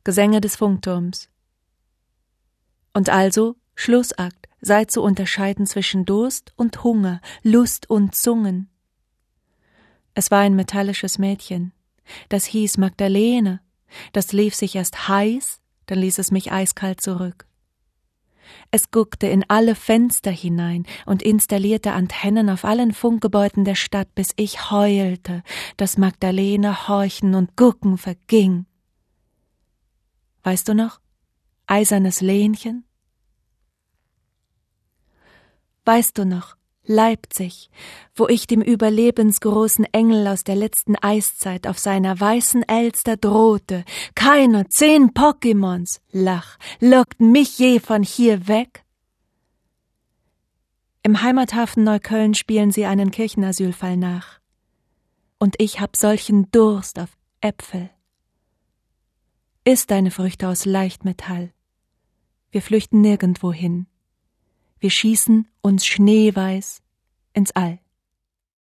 Gesänge des Funkturms. Und also Schlussakt, sei zu unterscheiden zwischen Durst und Hunger, Lust und Zungen. Es war ein metallisches Mädchen. Das hieß Magdalene. Das lief sich erst heiß, dann ließ es mich eiskalt zurück. Es guckte in alle Fenster hinein und installierte Antennen auf allen Funkgebäuden der Stadt, bis ich heulte, dass Magdalene horchen und gucken verging. Weißt du noch? Eisernes Lehnchen? Weißt du noch? Leipzig, wo ich dem überlebensgroßen Engel aus der letzten Eiszeit auf seiner weißen Elster drohte, keine 10 Pokémons, lockten mich je von hier weg? Im Heimathafen Neukölln spielen sie einen Kirchenasylfall nach. Und ich hab solchen Durst auf Äpfel. Iss deine Früchte aus Leichtmetall. Wir flüchten nirgendwo hin. Wir schießen uns schneeweiß ins All.